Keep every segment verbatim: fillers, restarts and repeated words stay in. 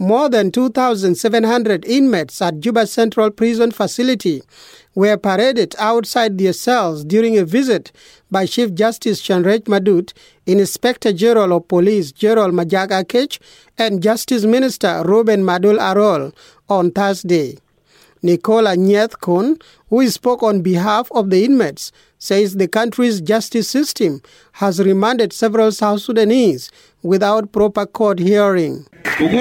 More than two thousand seven hundred inmates at Juba Central Prison Facility were paraded outside their cells during a visit by Chief Justice Shanrej Madut, Inspector General of Police Gerald Majak Akech, and Justice Minister Reuben Madul Arol on Thursday. Nicola Nyeth-Kun, who spoke on behalf of the inmates, says the country's justice system has remanded several South Sudanese without proper court hearing. If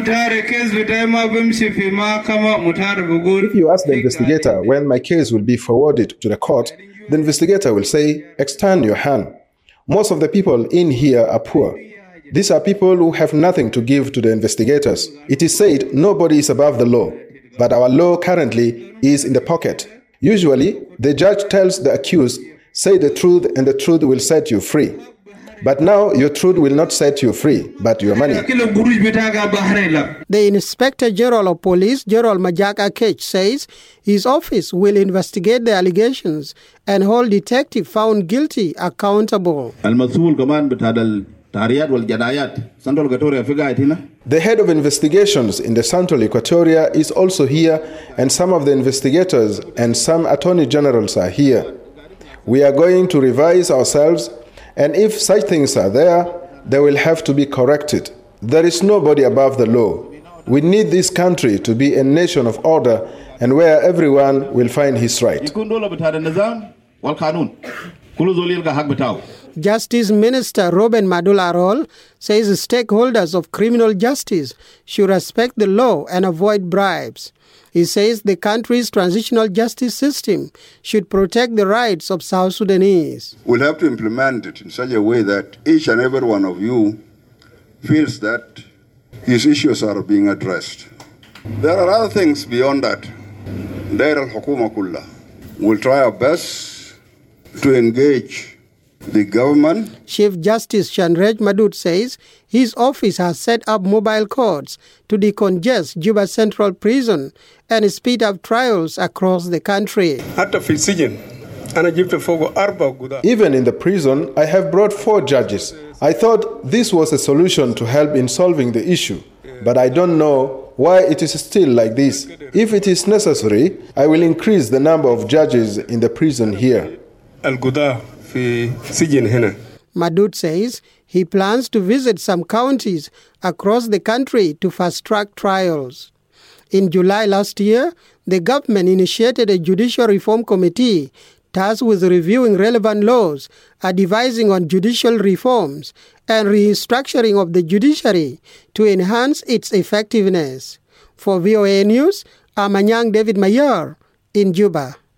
you ask the investigator when my case will be forwarded to the court, the investigator will say, extend your hand. Most of the people in here are poor. These are people who have nothing to give to the investigators. It is said nobody is above the law, but our law currently is in the pocket. Usually, the judge tells the accused, say the truth and the truth will set you free. But now your truth will not set you free, but your money. The Inspector General of Police, Gerald Majak Akech, says his office will investigate the allegations and hold detective found guilty accountable. The head of investigations in the Central Equatoria is also here, and some of the investigators and some attorney generals are here. We are going to revise ourselves, and if such things are there, they will have to be corrected. There is nobody above the law. We need this country to be a nation of order and where everyone will find his right. Justice Minister Reuben Madul Arol says stakeholders of criminal justice should respect the law and avoid bribes. He says the country's transitional justice system should protect the rights of South Sudanese. We'll have to implement it in such a way that each and every one of you feels that his issues are being addressed. There are other things beyond that. Dair al-Hukuma Kullah. We'll try our best to engage the government. Chief Justice Shanrej Madut says his office has set up mobile courts to decongest Juba Central Prison and speed up trials across the country. Even in the prison, I have brought four judges. I thought this was a solution to help in solving the issue, but I don't know why it is still like this. If it is necessary, I will increase the number of judges in the prison here. Madut says he plans to visit some counties across the country to fast-track trials. In July last year, the government initiated a judicial reform committee tasked with reviewing relevant laws, advising on judicial reforms, and restructuring of the judiciary to enhance its effectiveness. For V O A News, I'm Anyang David Mayer in Juba.